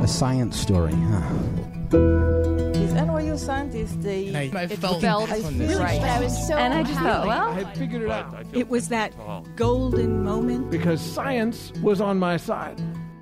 science story, huh? These NYU scientists, I felt right. But I was so And I just thought, well, I had figured it out. It was that golden moment. Because science was on my side.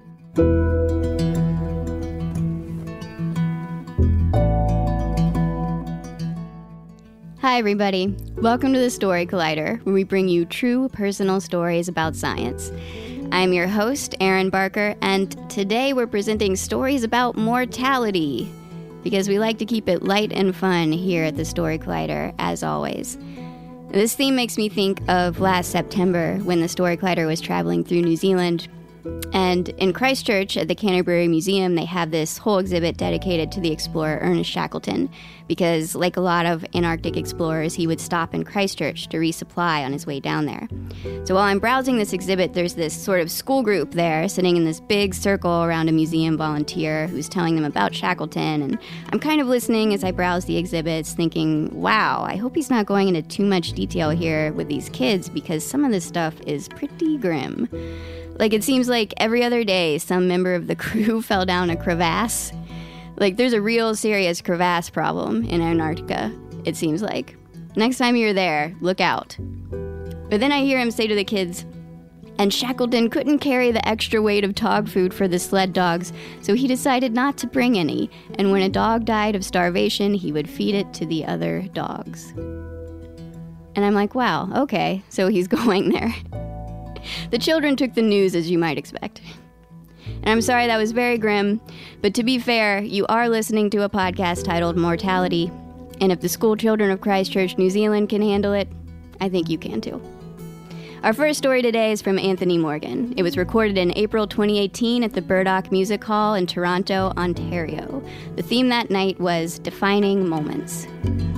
Hi, everybody. Welcome to the Story Collider, where we bring you true personal stories about science. I'm your host, Erin Barker, and today we're presenting stories about mortality, because we like to keep it light and fun here at the Story Collider, as always. This theme makes me think of last September when the Story Collider was traveling through New Zealand. And in Christchurch at the Canterbury Museum, they have this whole exhibit dedicated to the explorer Ernest Shackleton, because like a lot of Antarctic explorers, he would stop in Christchurch to resupply on his way down there. So while I'm browsing this exhibit, there's this sort of school group there sitting in this big circle around a museum volunteer who's telling them about Shackleton, and I'm kind of listening as I browse the exhibits, thinking, wow, I hope he's not going into too much detail here with these kids, because some of this stuff is pretty grim. Like, it seems like every other day, some member of the crew fell down a crevasse. Like, there's a real serious crevasse problem in Antarctica, it seems like. Next time you're there, look out. But then I hear him say to the kids, and Shackleton couldn't carry the extra weight of dog food for the sled dogs, so he decided not to bring any, and when a dog died of starvation, he would feed it to the other dogs. And I'm like, wow, okay, so he's going there. The children took the news, as you might expect. And I'm sorry that was very grim, but to be fair, you are listening to a podcast titled Mortality, and if the school children of Christchurch, New Zealand can handle it, I think you can too. Our first story today is from Anthony Morgan. It was recorded in April 2018 at the Burdock Music Hall in Toronto, Ontario. The theme that night was Defining Moments.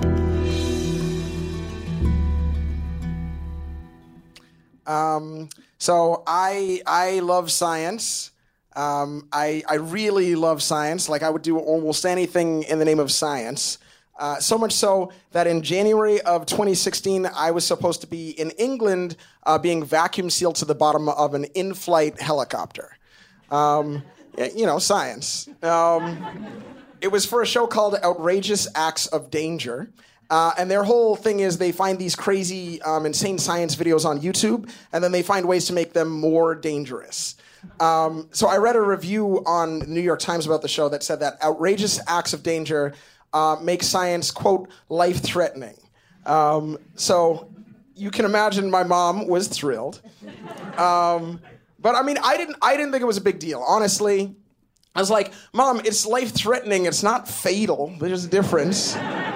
So I love science. I really love science. Like, I would do almost anything in the name of science. So much so that in January of 2016, I was supposed to be in England being vacuum sealed to the bottom of an in-flight helicopter. Science. It was for a show called Outrageous Acts of Danger. And their whole thing is they find these crazy, insane science videos on YouTube, and then they find ways to make them more dangerous. So I read a review on the New York Times about the show that said that outrageous acts of danger make science, quote, life-threatening. So you can imagine my mom was thrilled. But I mean, I didn't think it was a big deal. Honestly, I was like, Mom, it's life-threatening. It's not fatal. There's a difference.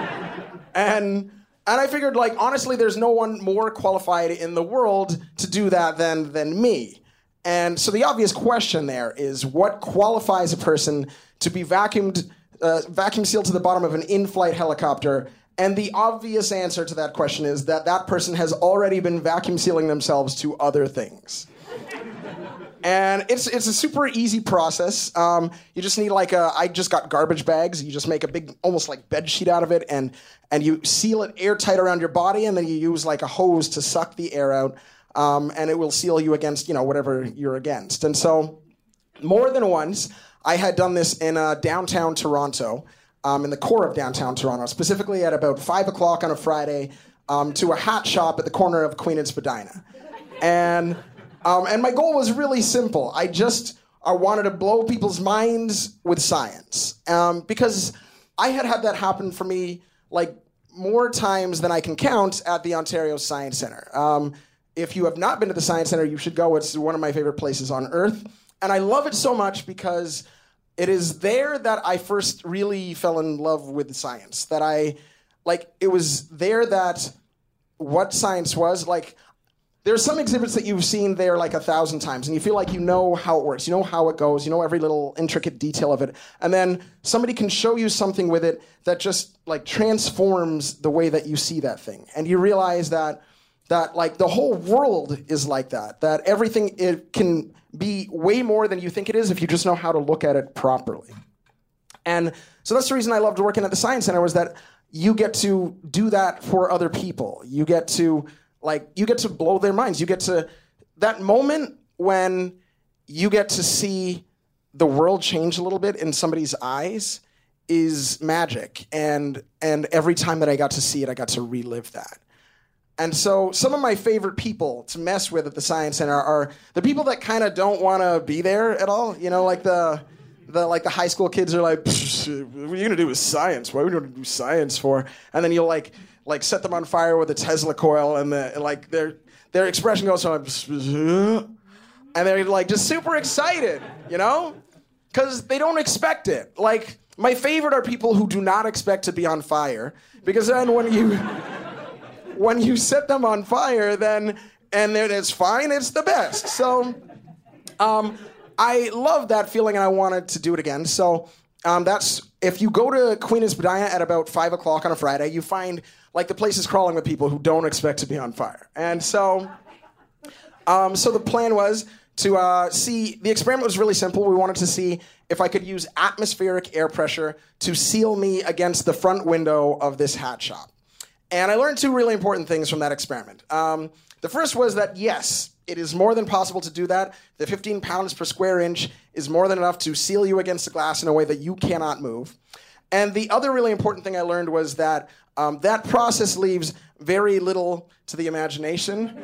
And I figured, like, honestly, there's no one more qualified in the world to do that than me. And so the obvious question there is, what qualifies a person to be vacuum sealed to the bottom of an in-flight helicopter? And the obvious answer to that question is that person has already been vacuum sealing themselves to other things. And it's a super easy process. You just need I just got garbage bags. You just make a big, almost like bed sheet out of it, and you seal it airtight around your body, and then you use like a hose to suck the air out, and it will seal you against, whatever you're against. And so, more than once, I had done this in downtown Toronto, in the core of downtown Toronto, specifically at about 5 o'clock on a Friday, to a hat shop at the corner of Queen and Spadina. And my goal was really simple. I wanted to blow people's minds with science. Because I had that happen for me, like, more times than I can count at the Ontario Science Centre. If you have not been to the Science Centre, you should go. It's one of my favorite places on Earth. And I love it so much because it is there that I first really fell in love with science. It was there that what science was, like, there's some exhibits that you've seen there like 1,000 times, and you feel like you know how it works, you know how it goes, you know every little intricate detail of it, and then somebody can show you something with it that just like transforms the way that you see that thing, and you realize that like the whole world is like that everything, it can be way more than you think it is if you just know how to look at it properly. And so that's the reason I loved working at the Science Center, was that you get to do that for other people. You get to blow their minds. You get to, that moment when you get to see the world change a little bit in somebody's eyes is magic. And every time that I got to see it, I got to relive that. And so some of my favorite people to mess with at the Science Center are the people that kind of don't want to be there at all. You know, like the high school kids are like, what are you gonna do with science? What are we gonna do science for? And then you'll like set them on fire with a Tesla coil, and their expression goes from and they're like just super excited, you know, because they don't expect it. Like my favorite are people who do not expect to be on fire, because then when you set them on fire, then it's fine, it's the best. So. I love that feeling, and I wanted to do it again. So that's if you go to Queen Spadina at about 5 o'clock on a Friday, you find like the place is crawling with people who don't expect to be on fire. And so the plan was to see. The experiment was really simple. We wanted to see if I could use atmospheric air pressure to seal me against the front window of this hat shop. And I learned 2 really important things from that experiment. The first was that yes, it is more than possible to do that. The 15 pounds per square inch is more than enough to seal you against the glass in a way that you cannot move. And the other really important thing I learned was that that process leaves very little to the imagination.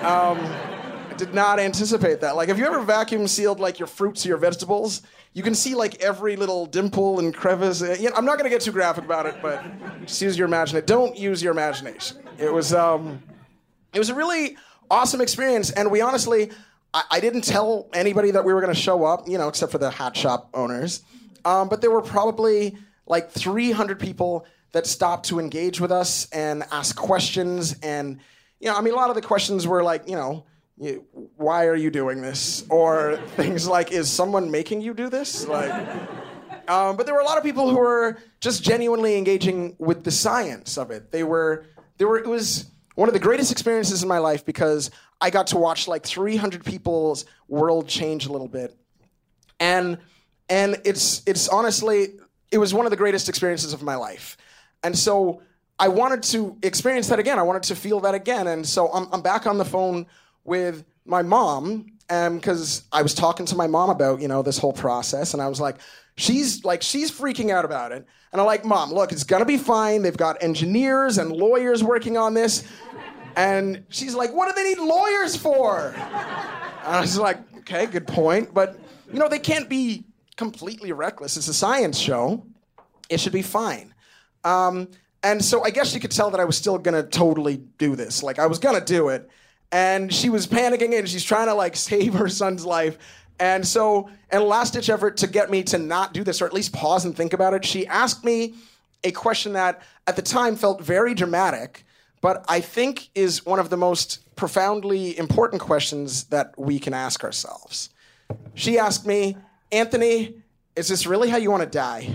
I did not anticipate that. Like, if you ever vacuum sealed like your fruits or your vegetables, you can see like every little dimple and crevice. I'm not going to get too graphic about it, but just use your imagination. Don't use your imagination. It was a really awesome experience, and we honestly, I didn't tell anybody that we were going to show up, you know, except for the hat shop owners. But there were probably like 300 people that stopped to engage with us and ask questions. And, you know, I mean, a lot of the questions were like, you know, why are you doing this? Or things like, is someone making you do this? Like, but there were a lot of people who were just genuinely engaging with the science of it. It was one of the greatest experiences in my life because I got to watch like 300 people's world change a little bit. And it's honestly, it was one of the greatest experiences of my life. And so I wanted to experience that again. I wanted to feel that again. And so I'm back on the phone with my mom because I was talking to my mom about, you know, this whole process. And I was like, she's freaking out about it. And I'm like, Mom, look, it's gonna be fine. They've got engineers and lawyers working on this. And she's like, what do they need lawyers for? And I was like, okay, good point. But, you know, they can't be completely reckless. It's a science show. It should be fine. And so I guess you could tell that I was still gonna totally do this. Like, I was gonna do it. And she was panicking and she's trying to like save her son's life. And so, in a last-ditch effort to get me to not do this, or at least pause and think about it, she asked me a question that, at the time, felt very dramatic, but I think is one of the most profoundly important questions that we can ask ourselves. She asked me, Anthony, is this really how you want to die?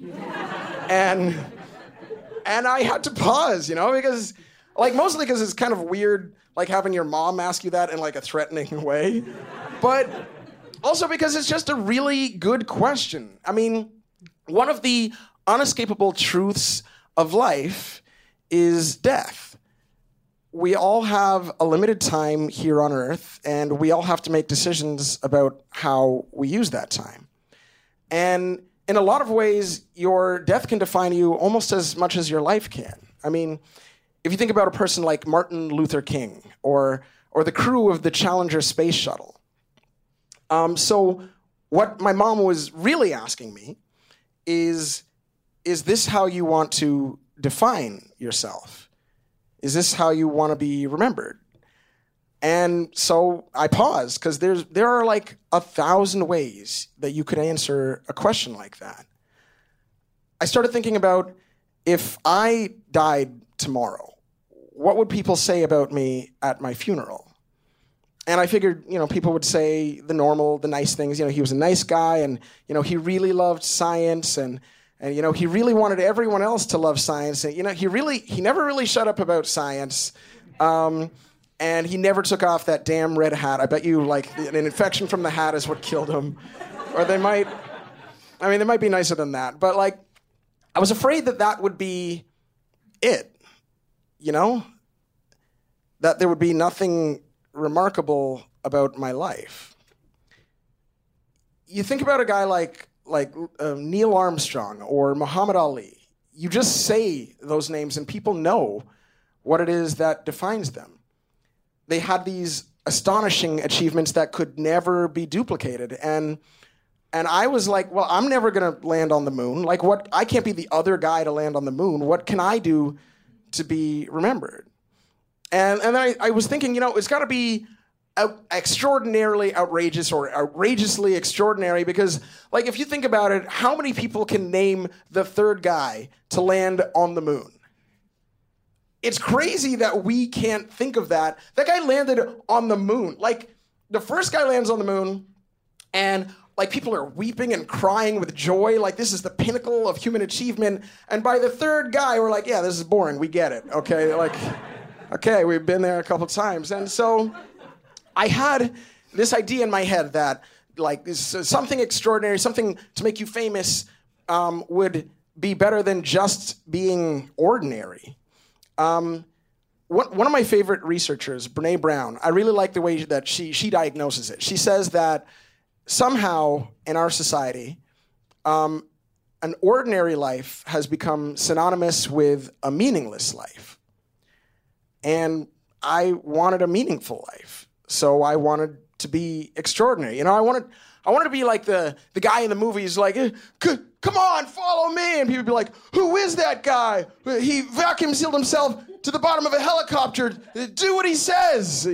And I had to pause, you know, because, like, mostly because it's kind of weird, like, having your mom ask you that in, like, a threatening way. But also because it's just a really good question. I mean, one of the unescapable truths of life is death. We all have a limited time here on Earth, and we all have to make decisions about how we use that time. And in a lot of ways, your death can define you almost as much as your life can. I mean, if you think about a person like Martin Luther King or the crew of the Challenger space shuttle. So what my mom was really asking me is this how you want to define yourself? Is this how you want to be remembered? And so I paused because there are like 1,000 ways that you could answer a question like that. I started thinking about, if I died tomorrow, what would people say about me at my funeral? And I figured, you know, people would say the normal, the nice things. You know, he was a nice guy, and, you know, he really loved science, and you know, he really wanted everyone else to love science. And, you know, he never really shut up about science. And he never took off that damn red hat. I bet you, like, an infection from the hat is what killed him. Or they might be nicer than that. But, like, I was afraid that would be it, you know? That there would be nothing remarkable about my life. you think about a guy like Neil Armstrong or Muhammad Ali. You just say those names and people know what it is that defines them. They had these astonishing achievements that could never be duplicated. And I was like, well, I'm never going to land on the moon. Like, what? I can't be the other guy to land on the moon. What can I do to be remembered? And then I was thinking, it's got to be extraordinarily outrageous or outrageously extraordinary because, like, if you think about it, how many people can name the third guy to land on the moon? It's crazy that we can't think of that. That guy landed on the moon. Like, the first guy lands on the moon, and like people are weeping and crying with joy. Like, this is the pinnacle of human achievement. And by the third guy, we're like, yeah, this is boring. We get it. Okay, like, okay, we've been there a couple times. And so I had this idea in my head that, like, something extraordinary, something to make you famous would be better than just being ordinary. One of my favorite researchers, Brené Brown, I really like the way that she diagnoses it. She says that somehow in our society, an ordinary life has become synonymous with a meaningless life. And I wanted a meaningful life. So I wanted to be extraordinary. I wanted to be like the guy in the movies, like, come on, follow me. And people would be like, who is that guy? He vacuum sealed himself to the bottom of a helicopter. Do what he says,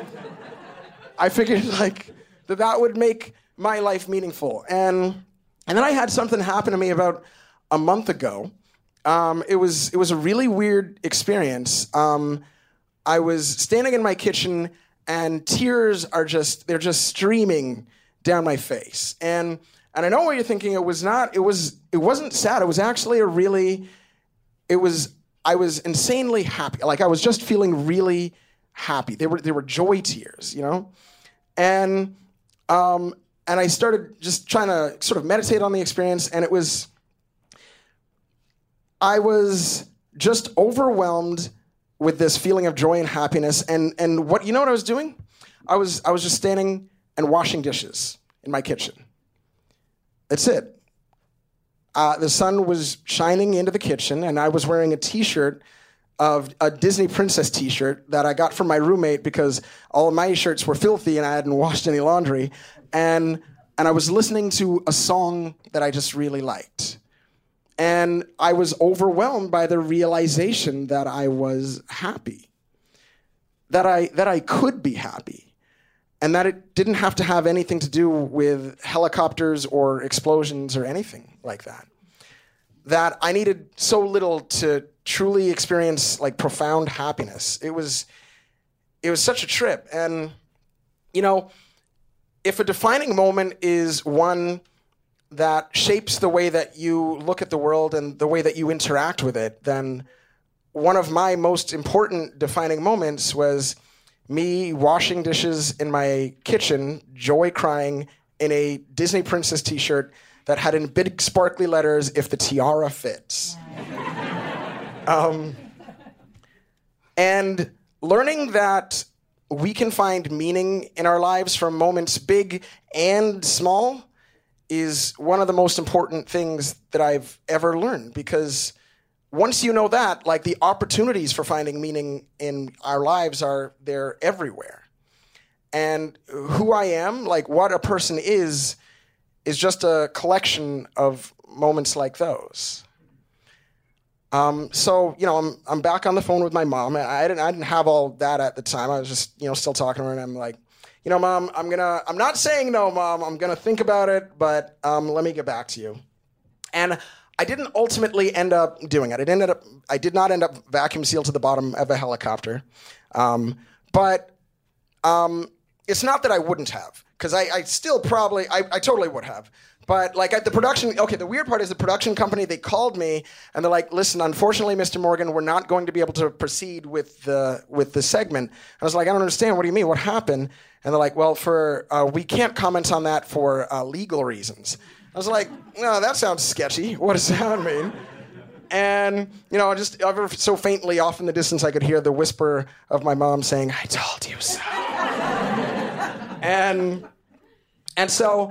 I figured, like, that would make my life meaningful. And then I had something happen to me about a month ago. It was a really weird experience. I was standing in my kitchen and tears they're just streaming down my face. And I know what you're thinking. It wasn't sad. It was actually I was insanely happy. Like, I was just feeling really happy. They were joy tears, And I started just trying to sort of meditate on the experience, and I was just overwhelmed with this feeling of joy and happiness. And what I was doing? I was just standing and washing dishes in my kitchen. That's it. The sun was shining into the kitchen, and I was wearing a T-shirt, a Disney Princess T-shirt that I got from my roommate because all of my shirts were filthy and I hadn't washed any laundry. And I was listening to a song that I just really liked. And I was overwhelmed by the realization that I was happy, that I could be happy, and that it didn't have to have anything to do with helicopters or explosions or anything like that. That I needed so little to truly experience, like, profound happiness. It was such a trip. And, if a defining moment is one that shapes the way that you look at the world and the way that you interact with it, then one of my most important defining moments was me washing dishes in my kitchen, joy crying, in a Disney Princess T-shirt that had in big sparkly letters, "If the tiara fits." And learning that we can find meaning in our lives from moments big and small is one of the most important things that I've ever learned, because once you know that, like, the opportunities for finding meaning in our lives they're everywhere. And who I am, like what a person is just a collection of moments like those. So, I'm back on the phone with my mom. I didn't have all that at the time. I was just, still talking to her, and I'm like, Mom, I'm not saying no, Mom. I'm going to think about it, but let me get back to you. And I didn't ultimately end up doing it. I did not end up vacuum sealed to the bottom of a helicopter. But it's not that I wouldn't have, because I still probably, I totally would have. But, like, at the production, the weird part is the production company, they called me and they're like, "Listen, unfortunately, Mr. Morgan, we're not going to be able to proceed with the segment." And I was like, "I don't understand. What do you mean? What happened?" And they're like, "Well, we can't comment on that for legal reasons." I was like, "No, that sounds sketchy. What does that mean?" And, just ever so faintly off in the distance, I could hear the whisper of my mom saying, "I told you so." And so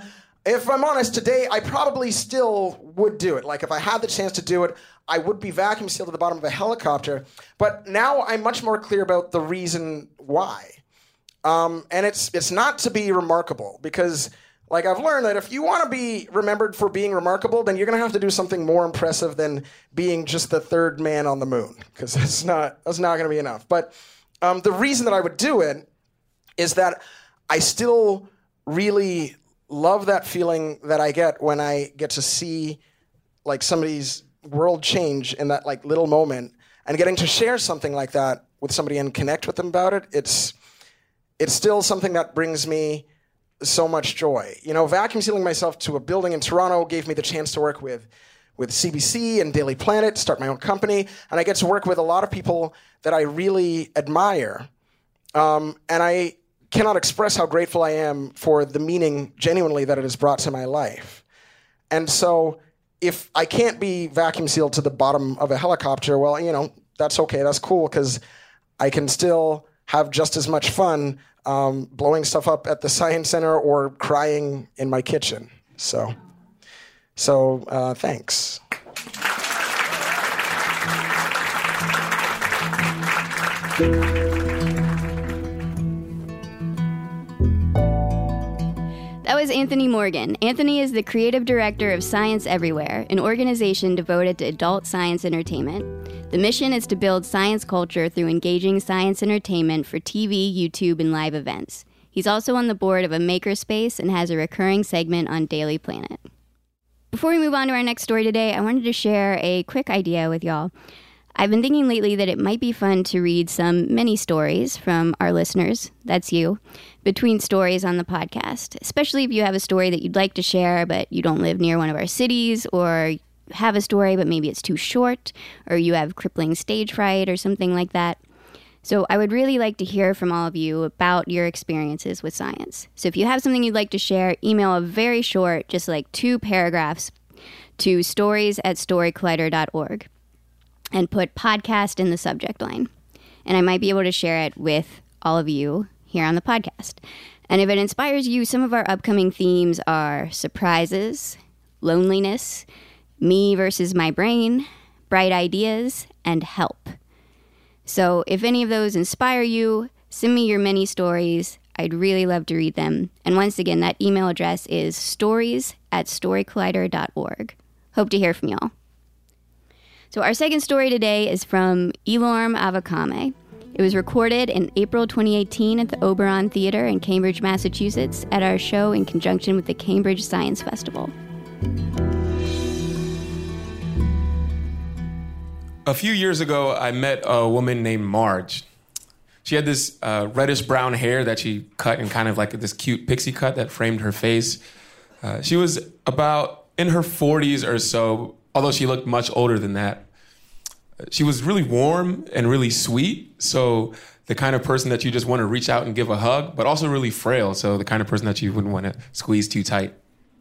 if I'm honest, today I probably still would do it. Like if I had the chance to do it, I would be vacuum sealed at the bottom of a helicopter. But now I'm much more clear about the reason why. And it's not to be remarkable, because like I've learned that if you want to be remembered for being remarkable, then you're going to have to do something more impressive than being just the third man on the moon, because that's not going to be enough. But the reason that I would do it is that I still really love that feeling that I get when I get to see like somebody's world change in that like little moment, and getting to share something like that with somebody and connect with them about it. It's still something that brings me so much joy. You know, vacuum sealing myself to a building in Toronto gave me the chance to work with CBC and Daily Planet, start my own company, and I get to work with a lot of people that I really admire. And I cannot express how grateful I am for the meaning, genuinely, that it has brought to my life. And so if I can't be vacuum sealed to the bottom of a helicopter, well, you know, that's okay, that's cool, because I can still have just as much fun blowing stuff up at the Science Center or crying in my kitchen. So thanks. That was Anthony Morgan. Anthony is the creative director of Science Everywhere, an organization devoted to adult science entertainment. The mission is to build science culture through engaging science entertainment for TV, YouTube, and live events. He's also on the board of a makerspace and has a recurring segment on Daily Planet. Before we move on to our next story today, I wanted to share a quick idea with y'all. I've been thinking lately that it might be fun to read some mini stories from our listeners, that's you, between stories on the podcast, especially if you have a story that you'd like to share but you don't live near one of our cities, or have a story but maybe it's too short, or you have crippling stage fright or something like that. So I would really like to hear from all of you about your experiences with science. So if you have something you'd like to share, email a very short, just like 2 paragraphs, to stories@storycollider.org and put podcast in the subject line. And I might be able to share it with all of you here on the podcast. And if it inspires you, some of our upcoming themes are surprises, loneliness, me versus my brain, bright ideas, and help. So if any of those inspire you, send me your mini stories. I'd really love to read them. And once again, that email address is stories@storycollider.org. Hope to hear from y'all. So our second story today is from Ilorm Avakame. It was recorded in April 2018 at the Oberon Theater in Cambridge, Massachusetts, at our show in conjunction with the Cambridge Science Festival. A few years ago, I met a woman named Marge. She had this reddish-brown hair that she cut in kind of like this cute pixie cut that framed her face. She was about in her 40s or so, although she looked much older than that. She was really warm and really sweet, so the kind of person that you just want to reach out and give a hug, but also really frail, so the kind of person that you wouldn't want to squeeze too tight.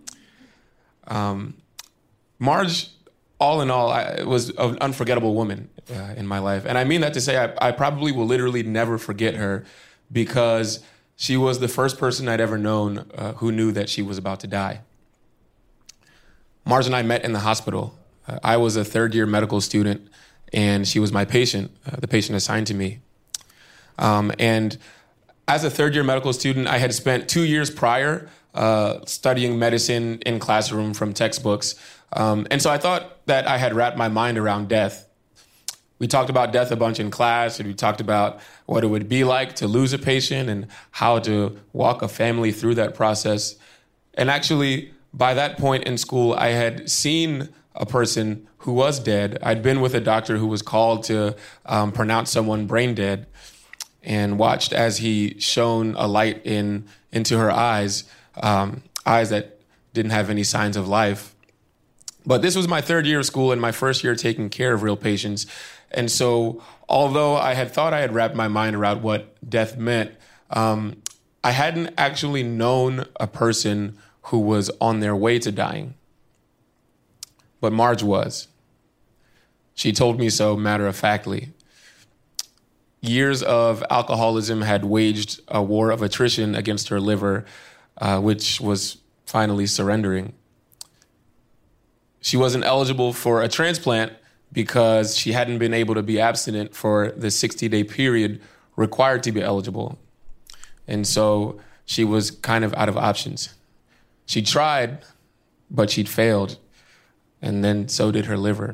Marge, all in all, was an unforgettable woman in my life. And I mean that to say I probably will literally never forget her, because she was the first person I'd ever known who knew that she was about to die. Marge and I met in the hospital. I was a third-year medical student, and she was my patient, the patient assigned to me. And as a third-year medical student, I had spent 2 years prior studying medicine in classroom from textbooks. And so I thought that I had wrapped my mind around death. We talked about death a bunch in class, and we talked about what it would be like to lose a patient and how to walk a family through that process. And actually, by that point in school, I had seen a person who was dead. I'd been with a doctor who was called to pronounce someone brain dead, and watched as he shone a light into her eyes, eyes that didn't have any signs of life. But this was my third year of school and my first year taking care of real patients. And so although I had thought I had wrapped my mind around what death meant, I hadn't actually known a person who was on their way to dying. But Marge was. She told me so matter-of-factly. Years of alcoholism had waged a war of attrition against her liver, which was finally surrendering. She wasn't eligible for a transplant because she hadn't been able to be abstinent for the 60-day period required to be eligible. And so she was kind of out of options. She tried, but she'd failed. And then so did her liver.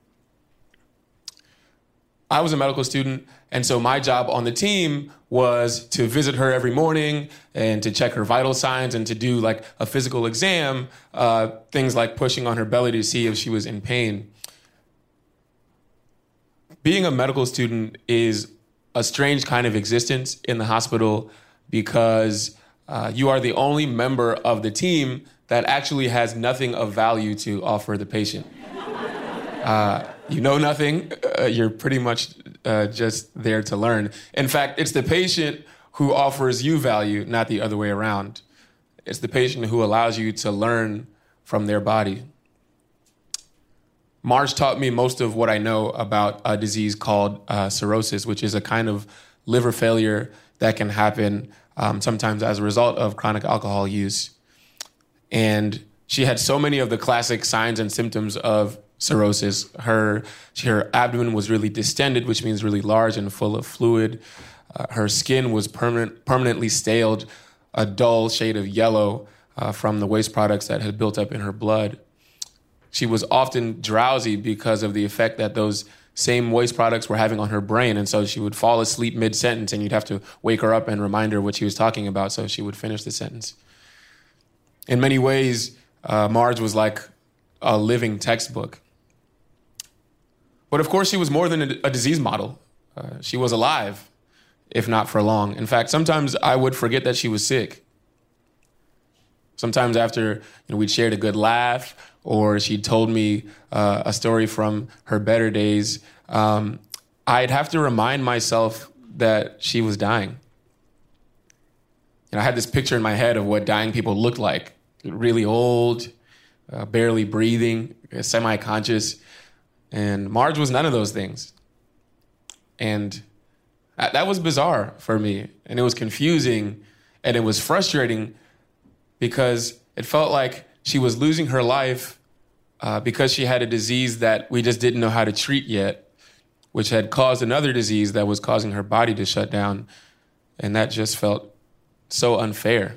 I was a medical student, and so my job on the team was to visit her every morning and to check her vital signs and to do like a physical exam, things like pushing on her belly to see if she was in pain. Being a medical student is a strange kind of existence in the hospital because you are the only member of the team that actually has nothing of value to offer the patient. You know nothing. You're pretty much just there to learn. In fact, it's the patient who offers you value, not the other way around. It's the patient who allows you to learn from their body. Marge taught me most of what I know about a disease called cirrhosis, which is a kind of liver failure that can happen sometimes as a result of chronic alcohol use. And she had so many of the classic signs and symptoms of cirrhosis. Her abdomen was really distended, which means really large and full of fluid. Her skin was permanently staled, a dull shade of yellow from the waste products that had built up in her blood. She was often drowsy because of the effect that those same waste products were having on her brain. And so she would fall asleep mid-sentence and you'd have to wake her up and remind her what she was talking about so she would finish the sentence. In many ways, Marge was like a living textbook. But of course, she was more than a disease model. She was alive, if not for long. In fact, sometimes I would forget that she was sick. Sometimes after we'd shared a good laugh or she'd told me a story from her better days, I'd have to remind myself that she was dying. I had this picture in my head of what dying people looked like. Really old, barely breathing, semi-conscious. And Marge was none of those things. And that was bizarre for me. And it was confusing and it was frustrating because it felt like she was losing her life because she had a disease that we just didn't know how to treat yet, which had caused another disease that was causing her body to shut down. And that just felt so unfair.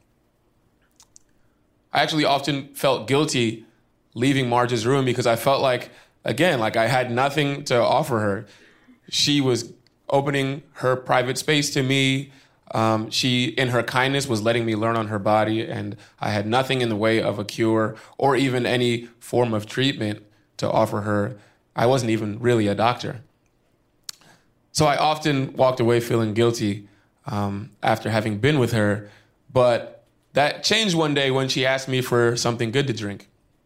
I actually often felt guilty leaving Marge's room because I felt like, again, like I had nothing to offer her. She was opening her private space to me. She, in her kindness, was letting me learn on her body, and I had nothing in the way of a cure or even any form of treatment to offer her. I wasn't even really a doctor. So I often walked away feeling guilty after having been with her, but that changed one day when she asked me for something good to drink.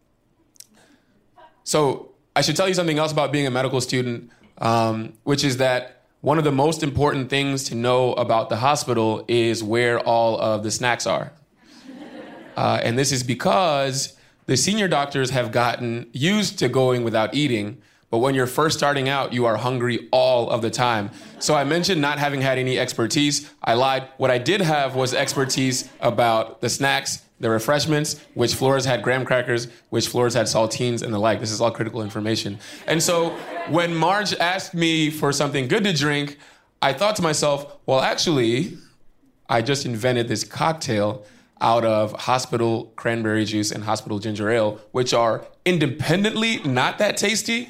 So I should tell you something else about being a medical student, which is that one of the most important things to know about the hospital is where all of the snacks are. And this is because the senior doctors have gotten used to going without eating, but when you're first starting out, you are hungry all of the time. So I mentioned not having had any expertise. I lied. What I did have was expertise about the snacks, the refreshments, which floors had graham crackers, which floors had saltines, and the like. This is all critical information. And so when Marge asked me for something good to drink, I thought to myself, well, actually, I just invented this cocktail out of hospital cranberry juice and hospital ginger ale, which are independently not that tasty,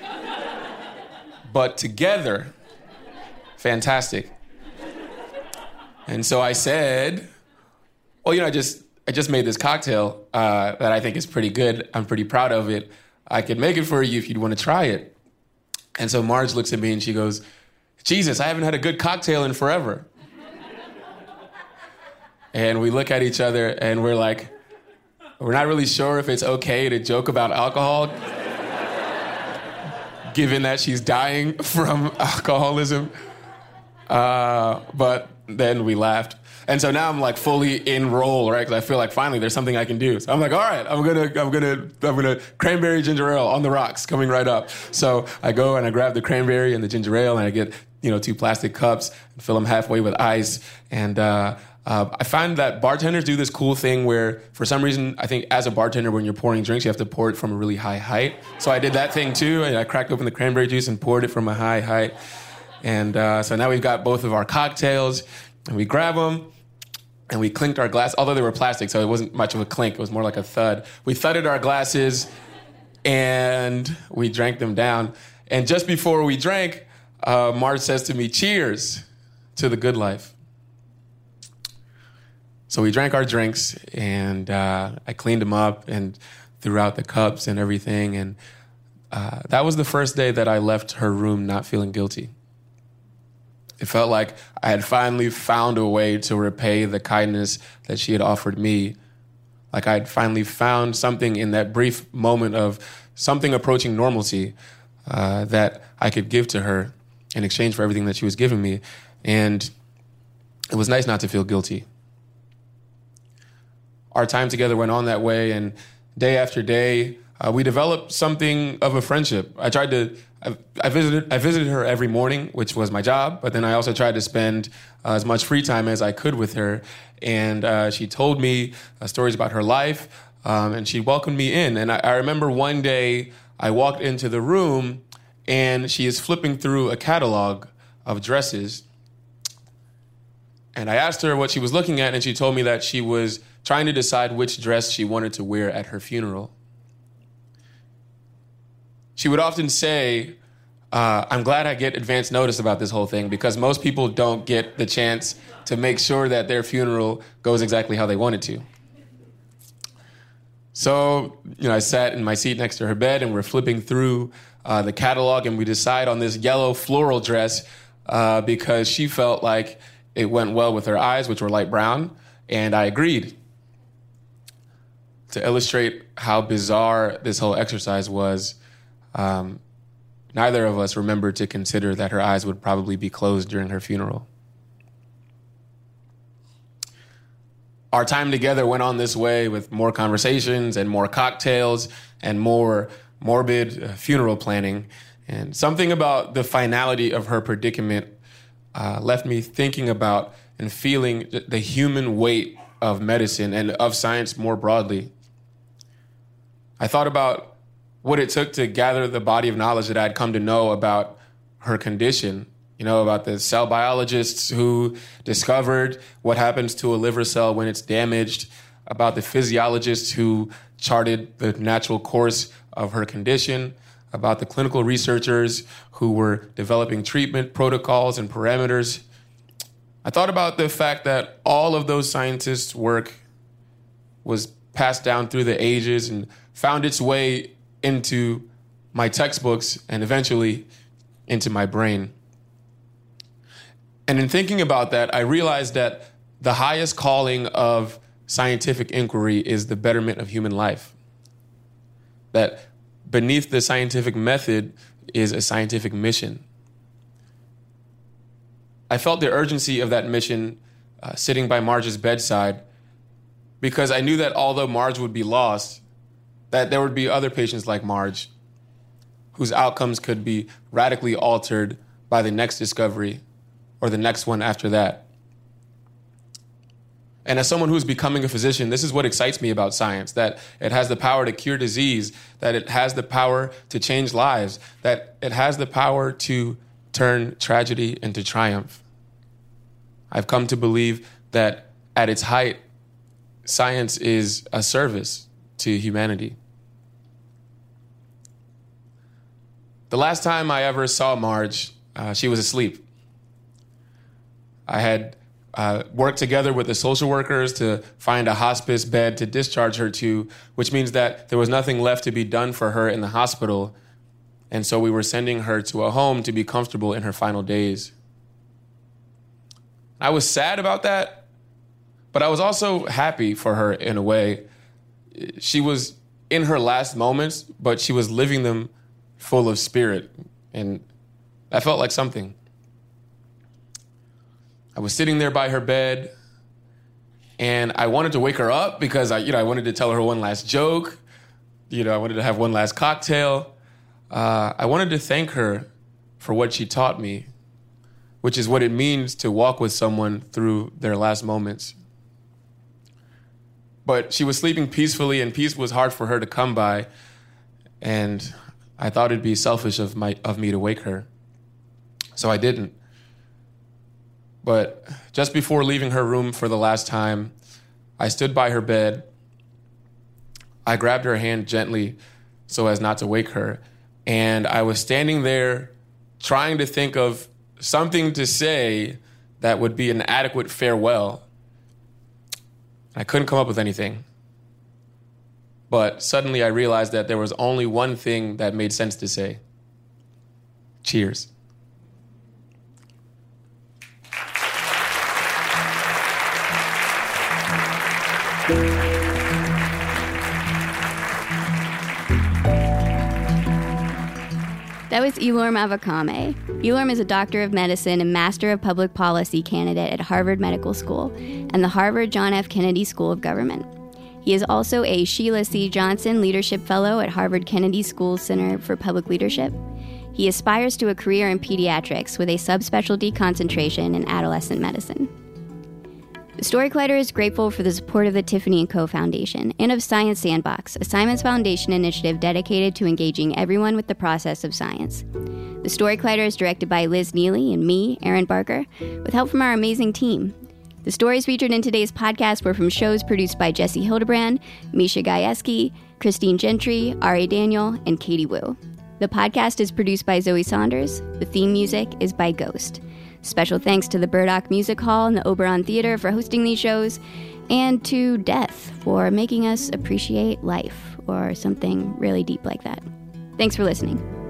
but together, fantastic. And so I said, well, I just made this cocktail that I think is pretty good. I'm pretty proud of it. I could make it for you if you'd want to try it. And so Marge looks at me and she goes, Jesus, I haven't had a good cocktail in forever. And we look at each other and we're like, we're not really sure if it's okay to joke about alcohol, given that she's dying from alcoholism. But then we laughed. And so now I'm like fully in role, right? Because I feel like finally there's something I can do. So I'm like, all right, I'm gonna cranberry ginger ale on the rocks coming right up. So I go and I grab the cranberry and the ginger ale and I get 2 plastic cups and fill them halfway with ice. And I find that bartenders do this cool thing where, for some reason, I think as a bartender, when you're pouring drinks, you have to pour it from a really high height. So I did that thing too, and I cracked open the cranberry juice and poured it from a high height. And so now we've got both of our cocktails, and we grab them, and we clinked our glass, although they were plastic, so it wasn't much of a clink. It was more like a thud. We thudded our glasses, and we drank them down. And just before we drank, Marge says to me, "Cheers to the good life." So we drank our drinks, and I cleaned them up and threw out the cups and everything. And that was the first day that I left her room not feeling guilty. It felt like I had finally found a way to repay the kindness that she had offered me. Like I had finally found something in that brief moment of something approaching normalcy that I could give to her in exchange for everything that she was giving me. And it was nice not to feel guilty. Our time together went on that way, and day after day, we developed something of a friendship. I visited her every morning, which was my job, but then I also tried to spend as much free time as I could with her. And she told me stories about her life, and she welcomed me in. And I remember one day I walked into the room, and she is flipping through a catalog of dresses. And I asked her what she was looking at, and she told me that she was trying to decide which dress she wanted to wear at her funeral. She would often say, I'm glad I get advance notice about this whole thing, because most people don't get the chance to make sure that their funeral goes exactly how they want it to. So, I sat in my seat next to her bed, and we're flipping through the catalog, and we decide on this yellow floral dress because she felt like it went well with her eyes, which were light brown, and I agreed. To illustrate how bizarre this whole exercise was, neither of us remembered to consider that her eyes would probably be closed during her funeral. Our time together went on this way with more conversations and more cocktails and more morbid funeral planning. And something about the finality of her predicament left me thinking about and feeling the human weight of medicine and of science more broadly. I thought about what it took to gather the body of knowledge that I'd come to know about her condition, about the cell biologists who discovered what happens to a liver cell when it's damaged, about the physiologists who charted the natural course of her condition, about the clinical researchers who were developing treatment protocols and parameters. I thought about the fact that all of those scientists' work was passed down through the ages and found its way into my textbooks and eventually into my brain. And in thinking about that, I realized that the highest calling of scientific inquiry is the betterment of human life. That beneath the scientific method is a scientific mission. I felt the urgency of that mission sitting by Marge's bedside, because I knew that although Marge would be lost, that there would be other patients like Marge whose outcomes could be radically altered by the next discovery or the next one after that. And as someone who's becoming a physician, this is what excites me about science, that it has the power to cure disease, that it has the power to change lives, that it has the power to turn tragedy into triumph. I've come to believe that at its height, science is a service to humanity. The last time I ever saw Marge, she was asleep. I had worked together with the social workers to find a hospice bed to discharge her to, which means that there was nothing left to be done for her in the hospital. And so we were sending her to a home to be comfortable in her final days. I was sad about that, but I was also happy for her in a way. She was in her last moments, but she was living them full of spirit, and that felt like something. I was sitting there by her bed, and I wanted to wake her up because I wanted to tell her one last joke. I wanted to have one last cocktail. I wanted to thank her for what she taught me, which is what it means to walk with someone through their last moments. But she was sleeping peacefully, and peace was hard for her to come by, and I thought it'd be selfish of me to wake her. So I didn't. But just before leaving her room for the last time, I stood by her bed. I grabbed her hand gently so as not to wake her, and I was standing there trying to think of something to say that would be an adequate farewell. I couldn't come up with anything. But suddenly I realized that there was only one thing that made sense to say. Cheers. That was Elorm Avakame. Elorm is a doctor of medicine and master of public policy candidate at Harvard Medical School and the Harvard John F. Kennedy School of Government. He is also a Sheila C. Johnson Leadership Fellow at Harvard Kennedy School Center for Public Leadership. He aspires to a career in pediatrics with a subspecialty concentration in adolescent medicine. The Story Collider is grateful for the support of the Tiffany & Co. Foundation and of Science Sandbox, a Simons Foundation initiative dedicated to engaging everyone with the process of science. The Story Collider is directed by Liz Neely and me, Aaron Barker, with help from our amazing team. The stories featured in today's podcast were from shows produced by Jesse Hildebrand, Misha Gajewski, Christine Gentry, Ari Daniel, and Katie Wu. The podcast is produced by Zoe Saunders. The theme music is by Ghost. Special thanks to the Burdock Music Hall and the Oberon Theater for hosting these shows, and to Death for making us appreciate life, or something really deep like that. Thanks for listening.